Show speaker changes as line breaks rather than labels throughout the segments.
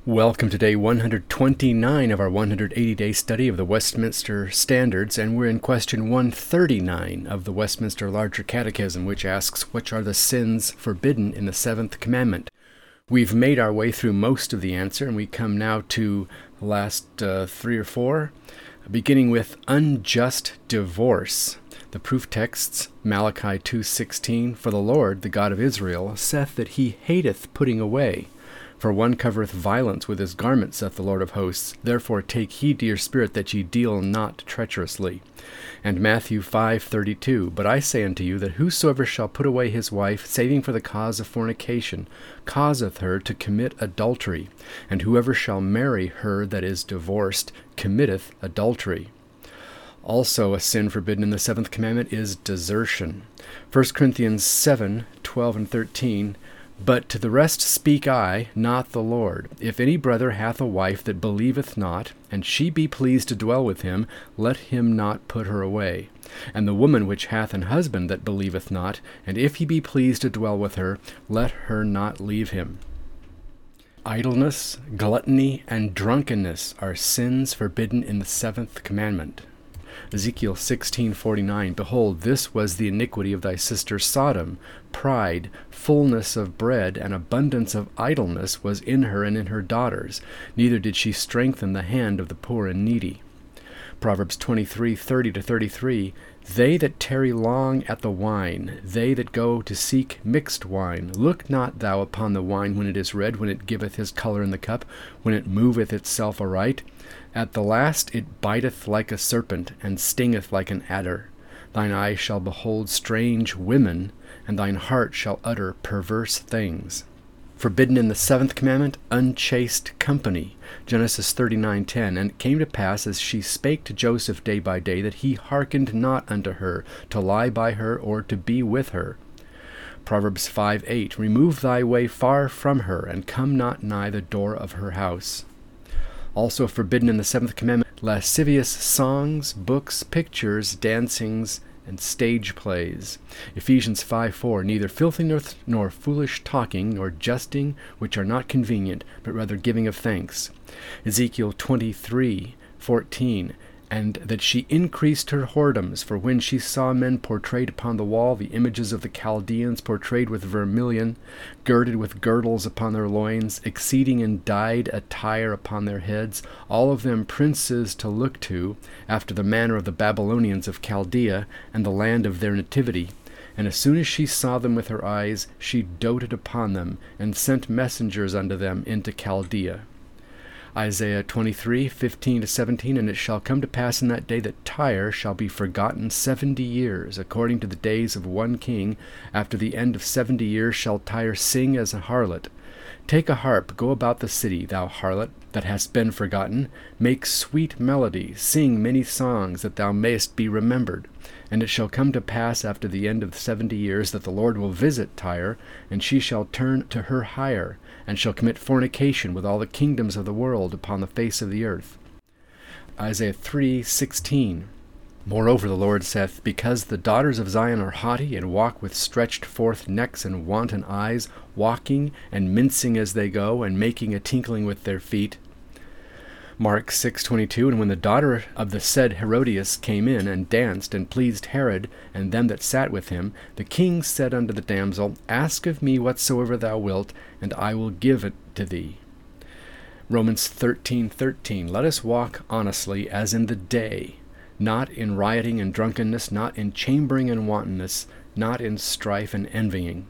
Welcome to day 129 of our 180-day study of the Westminster Standards, and we're in question 139 of the Westminster Larger Catechism, which asks, which are the sins forbidden in the seventh commandment? We've made our way through most of the answer, and we come now to the last three or four, beginning with unjust divorce. The proof texts, Malachi 2:16, "For the Lord, the God of Israel, saith that he hateth putting away. For one covereth violence with his garment, saith the Lord of hosts. Therefore take heed to your spirit that ye deal not treacherously." And Matthew 5:32, "But I say unto you that whosoever shall put away his wife, saving for the cause of fornication, causeth her to commit adultery. And whoever shall marry her that is divorced committeth adultery." Also a sin forbidden in the seventh commandment is desertion. 1 Corinthians 7:12 and 13, "But to the rest speak I, not the Lord. If any brother hath a wife that believeth not, and she be pleased to dwell with him, let him not put her away. And the woman which hath an husband that believeth not, and if he be pleased to dwell with her, let her not leave him." Idleness, gluttony, and drunkenness are sins forbidden in the seventh commandment. Ezekiel 16:49, "Behold, this was the iniquity of thy sister Sodom. Pride, fullness of bread, and abundance of idleness was in her and in her daughters. Neither did she strengthen the hand of the poor and needy." Proverbs 23:30-33, "They that tarry long at the wine, they that go to seek mixed wine, look not thou upon the wine when it is red, when it giveth his colour in the cup, when it moveth itself aright. At the last it biteth like a serpent, and stingeth like an adder. Thine eyes shall behold strange women, and thine heart shall utter perverse things." Forbidden in the seventh commandment, unchaste company. Genesis 39:10, "And it came to pass, as she spake to Joseph day by day, that he hearkened not unto her, to lie by her, or to be with her." Proverbs 5:8, "Remove thy way far from her, and come not nigh the door of her house." Also forbidden in the seventh commandment, lascivious songs, books, pictures, dancings, and stage plays. Ephesians 5:4, "Neither filthiness nor foolish talking, nor jesting, which are not convenient, but rather giving of thanks." Ezekiel 23:14, "And that she increased her whoredoms, for when she saw men portrayed upon the wall, the images of the Chaldeans portrayed with vermilion, girded with girdles upon their loins, exceeding in dyed attire upon their heads, all of them princes to look to, after the manner of the Babylonians of Chaldea, and the land of their nativity. And as soon as she saw them with her eyes, she doted upon them, and sent messengers unto them into Chaldea." Isaiah 23:15-17, "And it shall come to pass in that day that Tyre shall be forgotten 70 years, according to the days of one king. After the end of 70 years shall Tyre sing as a harlot. Take a harp, go about the city, thou harlot, that hast been forgotten. Make sweet melody, sing many songs, that thou mayest be remembered. And it shall come to pass after the end of 70 years that the Lord will visit Tyre, and she shall turn to her hire, and shall commit fornication with all the kingdoms of the world upon the face of the earth." Isaiah 3:16, "Moreover the Lord saith, Because the daughters of Zion are haughty, and walk with stretched forth necks and wanton eyes, walking and mincing as they go, and making a tinkling with their feet." Mark 6:22, "And when the daughter of the said Herodias came in, and danced, and pleased Herod, and them that sat with him, the king said unto the damsel, Ask of me whatsoever thou wilt, and I will give it to thee." Romans 13:13, "Let us walk honestly as in the day, not in rioting and drunkenness, not in chambering and wantonness, not in strife and envying."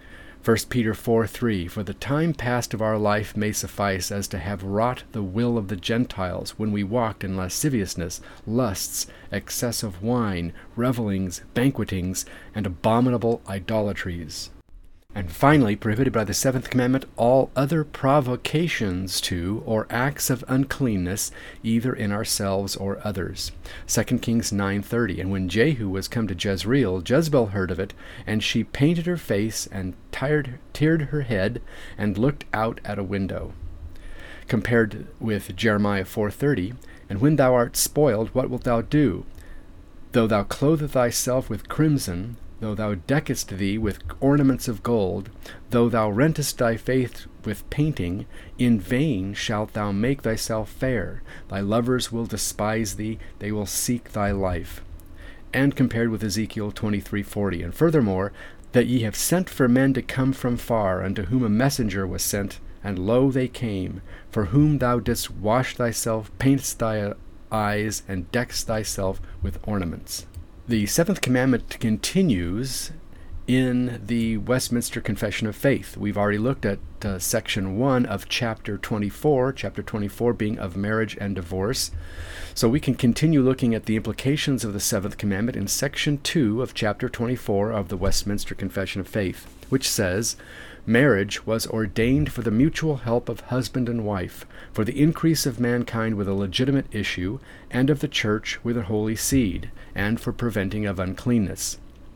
1 Peter 4:3, "For the time past of our life may suffice as to have wrought the will of the Gentiles, when we walked in lasciviousness, lusts, excess of wine, revellings, banquetings, and abominable idolatries." And finally, prohibited by the seventh commandment, all other provocations to, or acts of uncleanness, either in ourselves or others. 2 Kings 9:30, "And when Jehu was come to Jezreel, Jezebel heard of it, and she painted her face, and teared her head, and looked out at a window." Compared with Jeremiah 4:30, "And when thou art spoiled, what wilt thou do? Though thou clothe thyself with crimson, though thou deckest thee with ornaments of gold, though thou rentest thy face with painting, in vain shalt thou make thyself fair. Thy lovers will despise thee, they will seek thy life. And compared with Ezekiel 23:40. And furthermore, that ye have sent for men to come from far, unto whom a messenger was sent, and lo, they came, for whom thou didst wash thyself, paintest thy eyes, and deckest thyself with ornaments. The seventh commandment continues in the Westminster Confession of Faith. We've already looked at section 1 of chapter 24 being of marriage and divorce. So we can continue looking at the implications of the seventh commandment in section 2 of chapter 24 of the Westminster Confession of Faith, which says, "Marriage was ordained for the mutual help of husband and wife, for the increase of mankind with a legitimate issue, and of the church with a holy seed, and for preventing of uncleanness."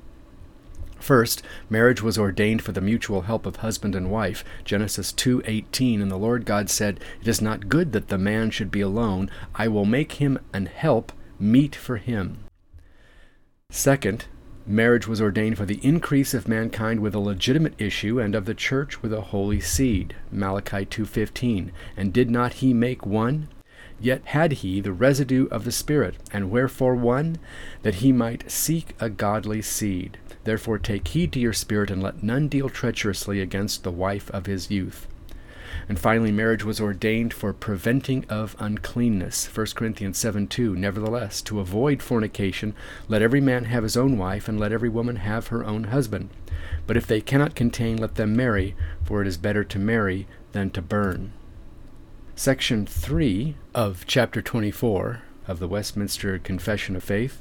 First, marriage was ordained for the mutual help of husband and wife. Genesis 2:18, "And the Lord God said, It is not good that the man should be alone. I will make him an help meet for him." Second, marriage was ordained for the increase of mankind with a legitimate issue, and of the church with a holy seed. Malachi 2:15, "And did not he make one? Yet had he the residue of the Spirit. And wherefore one? That he might seek a godly seed. Therefore take heed to your spirit, and let none deal treacherously against the wife of his youth." And finally, marriage was ordained for preventing of uncleanness. 1 Corinthians 7:2, "Nevertheless, to avoid fornication, let every man have his own wife, and let every woman have her own husband. But if they cannot contain, let them marry, for it is better to marry than to burn." Section 3 of chapter 24 of the Westminster Confession of Faith.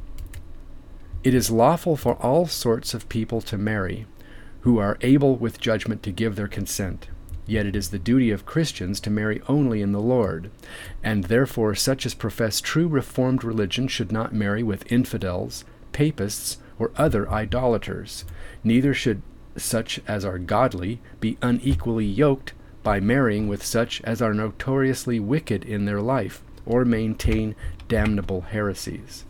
"It is lawful for all sorts of people to marry, who are able with judgment to give their consent. Yet it is the duty of Christians to marry only in the Lord, and therefore such as profess true Reformed religion should not marry with infidels, papists, or other idolaters. Neither should such as are godly be unequally yoked by marrying with such as are notoriously wicked in their life, or maintain damnable heresies."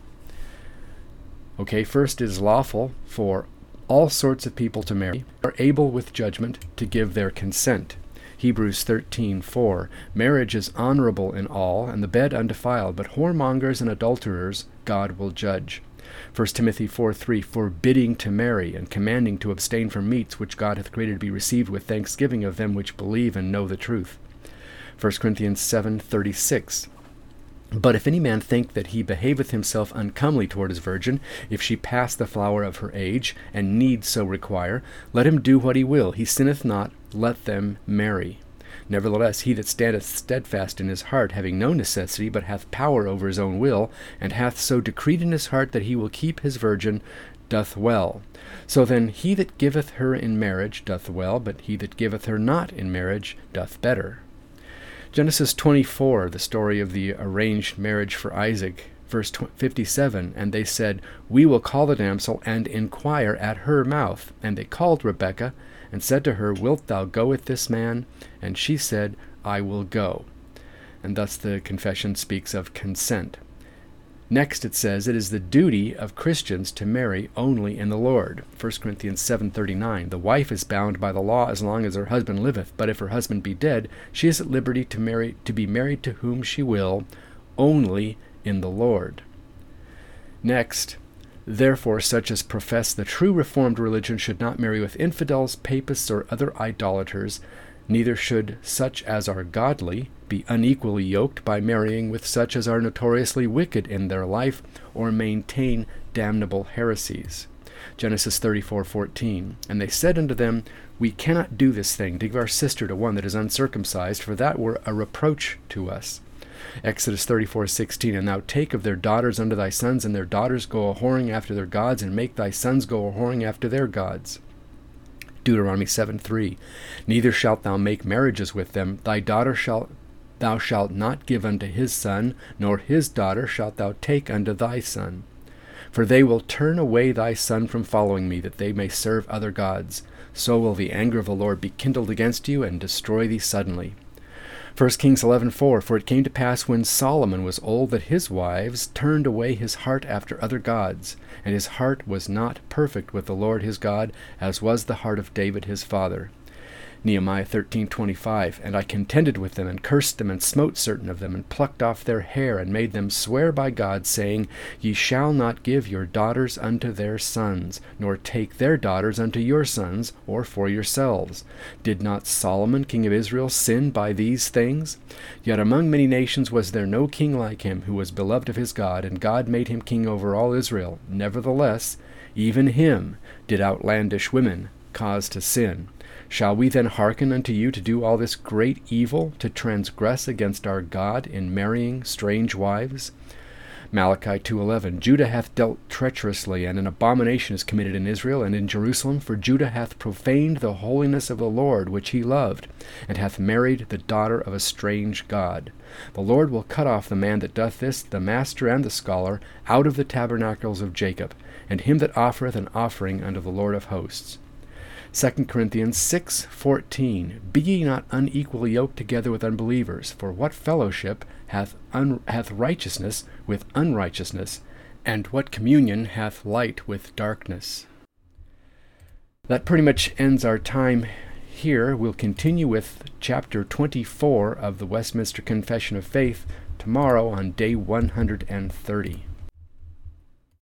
Okay, first, it is lawful for all sorts of people to marry, who are able with judgment to give their consent. Hebrews 13:4, "Marriage is honorable in all, and the bed undefiled, but whoremongers and adulterers God will judge." 1 Timothy 4:3, "Forbidding to marry, and commanding to abstain from meats which God hath created to be received with thanksgiving of them which believe and know the truth." 1 Corinthians 7:36, "But if any man think that he behaveth himself uncomely toward his virgin, if she pass the flower of her age, and need so require, let him do what he will, he sinneth not, let them marry. Nevertheless, he that standeth steadfast in his heart, having no necessity, but hath power over his own will, and hath so decreed in his heart that he will keep his virgin, doth well. So then he that giveth her in marriage doth well, but he that giveth her not in marriage doth better." Genesis 24, the story of the arranged marriage for Isaac, verse 57, "And they said, We will call the damsel, and inquire at her mouth. And they called Rebekah, and said to her, Wilt thou go with this man? And she said, I will go." And thus the confession speaks of consent. Next it says, "It is the duty of Christians to marry only in the Lord." 1 Corinthians 7:39, "The wife is bound by the law as long as her husband liveth, but if her husband be dead, she is at liberty to be married to whom she will, only in the Lord." Next, "Therefore such as profess the true Reformed religion should not marry with infidels, papists, or other idolaters, neither should such as are godly be unequally yoked by marrying with such as are notoriously wicked in their life, or maintain damnable heresies." Genesis 34:14, "And they said unto them, We cannot do this thing, to give our sister to one that is uncircumcised, for that were a reproach to us." Exodus 34:16, "And thou take of their daughters unto thy sons, and their daughters go a-whoring after their gods, and make thy sons go a-whoring after their gods." Deuteronomy 7:3, "Neither shalt thou make marriages with them. Thy daughter thou shalt not give unto his son, nor his daughter shalt thou take unto thy son. For they will turn away thy son from following me, that they may serve other gods. So will the anger of the Lord be kindled against you, and destroy thee suddenly. 1 Kings 11:4, For it came to pass when Solomon was old that his wives turned away his heart after other gods, and his heart was not perfect with the Lord his God, as was the heart of David his father. Nehemiah 13:25, And I contended with them, and cursed them, and smote certain of them, and plucked off their hair, and made them swear by God, saying, Ye shall not give your daughters unto their sons, nor take their daughters unto your sons, or for yourselves. Did not Solomon king of Israel sin by these things? Yet among many nations was there no king like him, who was beloved of his God, and God made him king over all Israel. Nevertheless, even him did outlandish women cause to sin. Shall we then hearken unto you to do all this great evil, to transgress against our God in marrying strange wives? Malachi 2:11, Judah hath dealt treacherously, and an abomination is committed in Israel and in Jerusalem, for Judah hath profaned the holiness of the Lord, which he loved, and hath married the daughter of a strange god. The Lord will cut off the man that doth this, the master and the scholar, out of the tabernacles of Jacob, and him that offereth an offering unto the Lord of hosts. 2 Corinthians 6:14, Be ye not unequally yoked together with unbelievers, for what fellowship hath righteousness with unrighteousness, and what communion hath light with darkness? That pretty much ends our time here. We'll continue with chapter 24 of the Westminster Confession of Faith tomorrow on day 130.